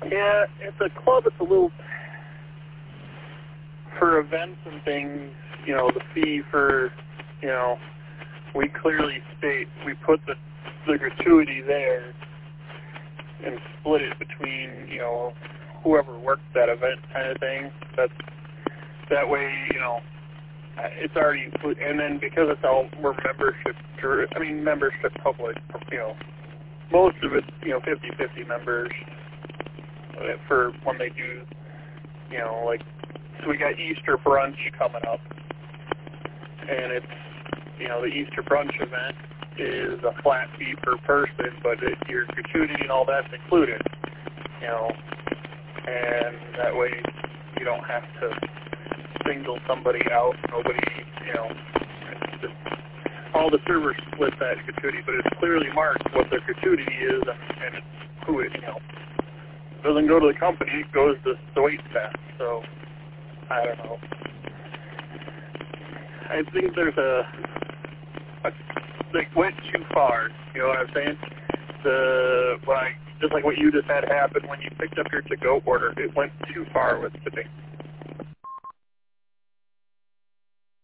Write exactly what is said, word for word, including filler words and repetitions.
Yeah, it's a club. It's a little, for events and things, you know, the fee for, you know, we clearly state, we put the, the gratuity there and split it between, you know, whoever worked that event kind of thing. That's, that way, you know, it's already, and then because it's all, we're membership, I mean, membership public, you know, most of it's, you know, fifty-fifty members for when they do, you know, like, so we got Easter brunch coming up, and it's, you know, the Easter brunch event is a flat fee per person, but it, your gratuity and all that's included, you know, and that way you don't have to single somebody out. Nobody, you know, it's just, all the servers split that gratuity, but it's clearly marked what the gratuity is, and, and it's who it, you know, doesn't go to the company, it goes to the wait staff. So I don't know. I think there's a, a they went too far. You know what I'm saying? The when I just like what you just had happen when you picked up your to-go order, it went too far with tipping.